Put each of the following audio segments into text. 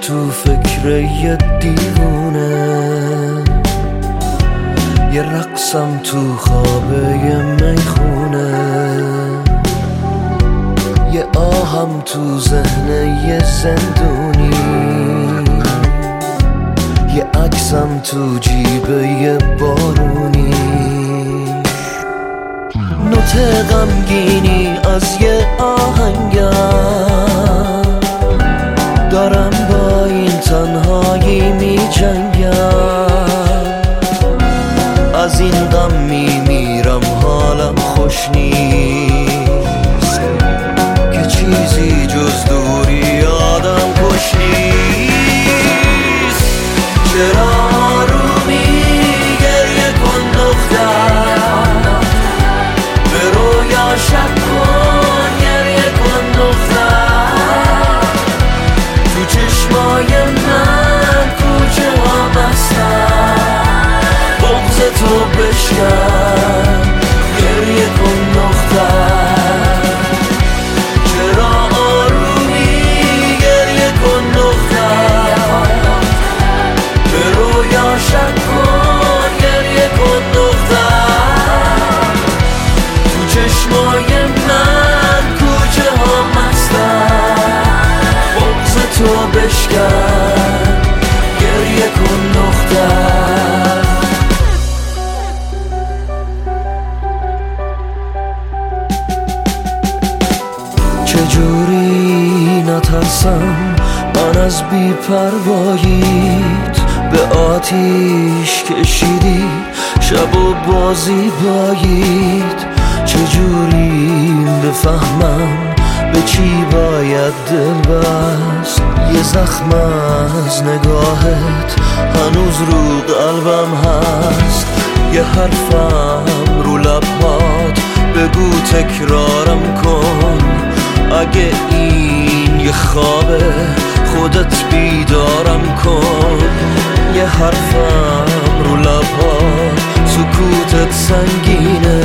تو فکر یه دیوونه، یه رقصم تو خوابه یه میخونه، یه آهم تو ذهن یه زندونی، یه عکسم تو جیب یه بارونی، نوت غمگینی از یه آهنگم، دارم با این تنهایی می جنگم، از این غم می میرم حالم خوش نیست، که چیزی جز دوری آدم کش نیست. چرا آرومی گریه کن دختر، به رویا شک کن گریه کن دختر، تو چشمای من کوچه ها مستن، بغض تو بشکن گریه کن دختر. چرا آرومی گریه کن دختر، به رویا شک کن گریه کن دختر، تو چشمای من کوچه ها مستن، بغض تو بشکن گریه کن دختر. چجوری نترسم من از بی‌پرواییت، به آتیش کشیدی شب و بازی بایید. چجوری بفهمم به چی باید دل بست، یه زخم از نگاهت هنوز رو قلبم هست، یه حرفم رو لبات بگو تکرارم کن، اگه این یه خوابه خودت بیدارم کن، یه حرفم رو لبات سکوتت سنگینه،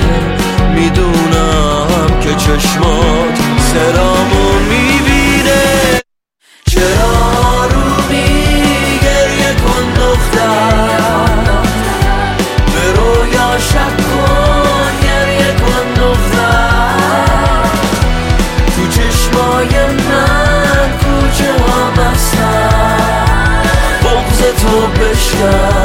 میدونم که چشمات سرامو میبینه. چرا آرومی گریه کن دختر، به رویا شک کن گریه کن دختر، تو چشمای من کوچه ها مستن، بغض تو بشکن